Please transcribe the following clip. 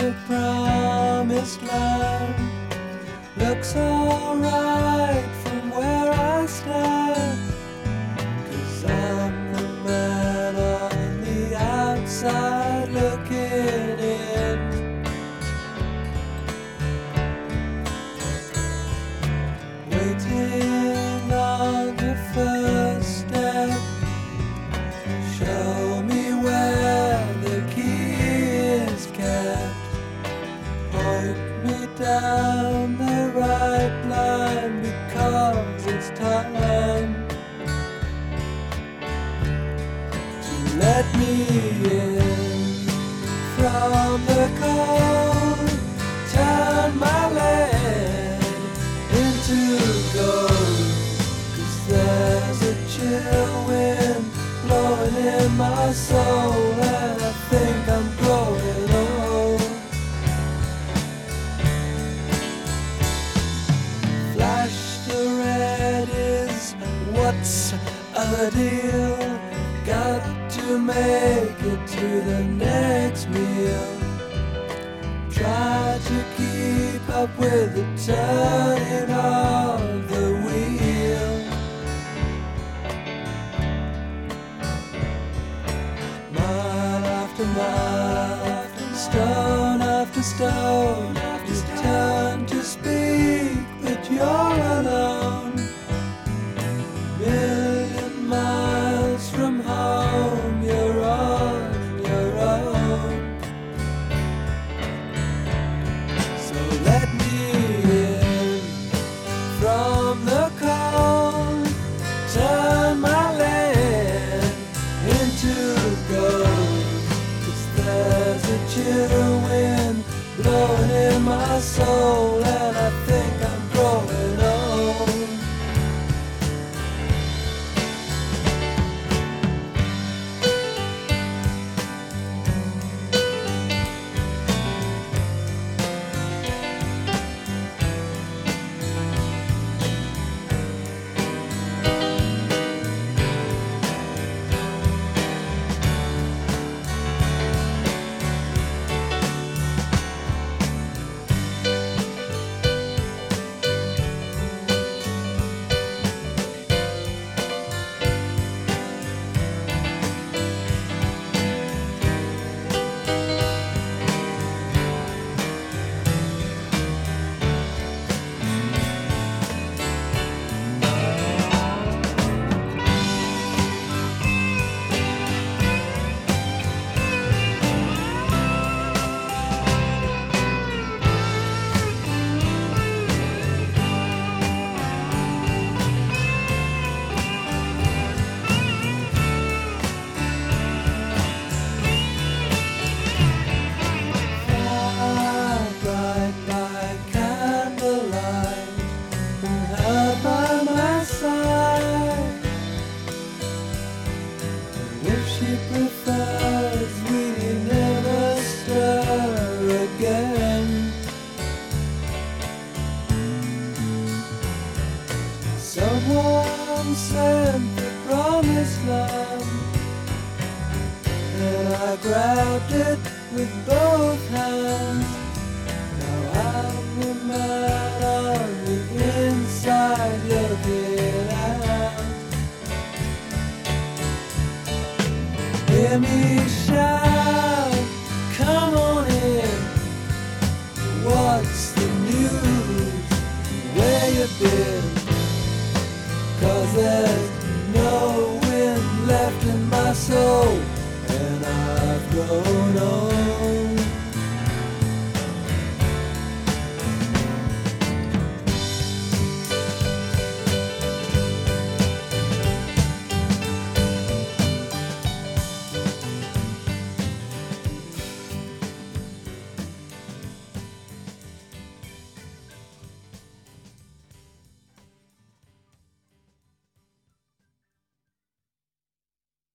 the promised land looks alright from where I stand, 'cause I'm the man on the outside looking in. Waiting on the first step, show me where the key is kept, point me down the right line, because it's time to let me in from the cold. Turn my land into gold, 'cause there's a chill wind blowing in my soul, and I think I'm growing old. Flash the red is what's a deal, got to make it to the next meal. Try to keep up with the turning of the wheel. Mile after mile, stone after stone, you turn to speak, but you're alone. Million miles from home, you're on your own. So let me in from the cold, turn my land into gold, 'cause there's a chill wind blowing in my soul, and I think I'm growing old. She prefers we never stir again. Someone sent the promised land, and I grabbed it with both hands. Now I'm the man on the inside looking out. Hear me shout, come on in. What's the news? Where you been? 'Cause there's no wind left in my soul, and I've grown old.